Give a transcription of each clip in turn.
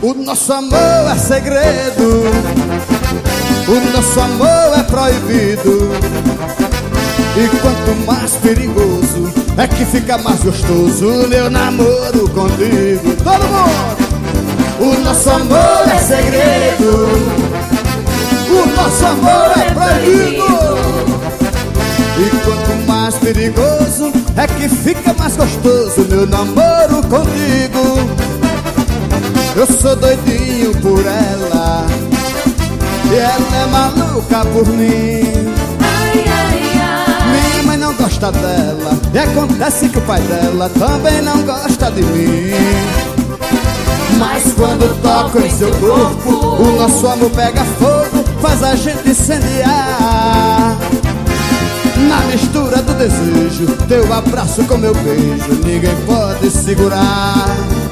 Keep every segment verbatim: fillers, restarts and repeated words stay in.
O nosso amor é segredo, o nosso amor é proibido. E quanto mais perigoso é que fica mais gostoso o meu namoro contigo. Todo mundo! O nosso amor é segredo, o nosso amor é proibido. E quanto mais perigoso é que fica mais gostoso o meu namoro contigo. Eu sou doidinho por ela e ela é maluca por mim. Ai, ai, ai. Minha mãe não gosta dela e acontece que o pai dela também não gosta de mim. Mas quando toco em seu corpo, o nosso amor pega fogo, faz a gente incendiar. Na mistura do desejo, teu abraço com meu beijo, ninguém pode segurar.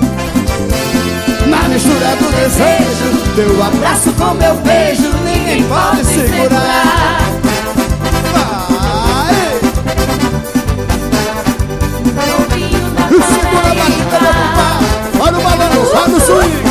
Na mistura do desejo, teu abraço com meu beijo, ninguém pode segurar. Vai! Novinho da E segura a batida, meu compadre. Olha o balanço, olha o swing.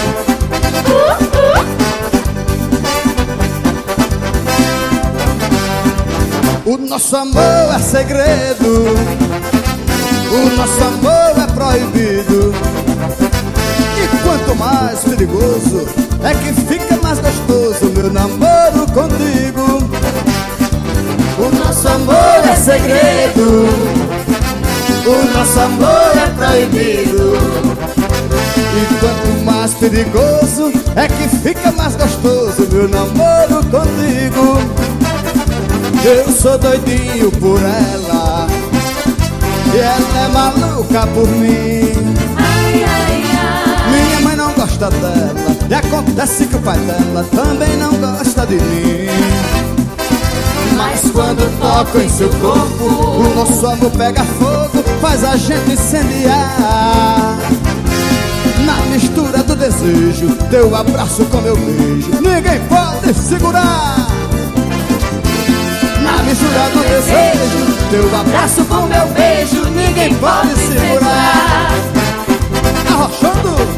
O nosso amor é segredo, o nosso amor é proibido. E quanto mais perigoso é que fica mais gostoso meu namoro contigo. O nosso amor é segredo, o nosso amor é proibido. E quanto mais perigoso é que fica mais gostoso meu namoro contigo. Eu sou doidinho por ela e ela é maluca por mim. Ai, ai, ai. Minha mãe não gosta dela e acontece que o pai dela também não gosta de mim. Mas quando toco em seu corpo, o nosso amor pega fogo, faz a gente incendiar. Na mistura do desejo, teu abraço com meu beijo, ninguém pode segurar. Na mistura do desejo, teu abraço com meu beijo, ninguém pode segurar. Arrochando!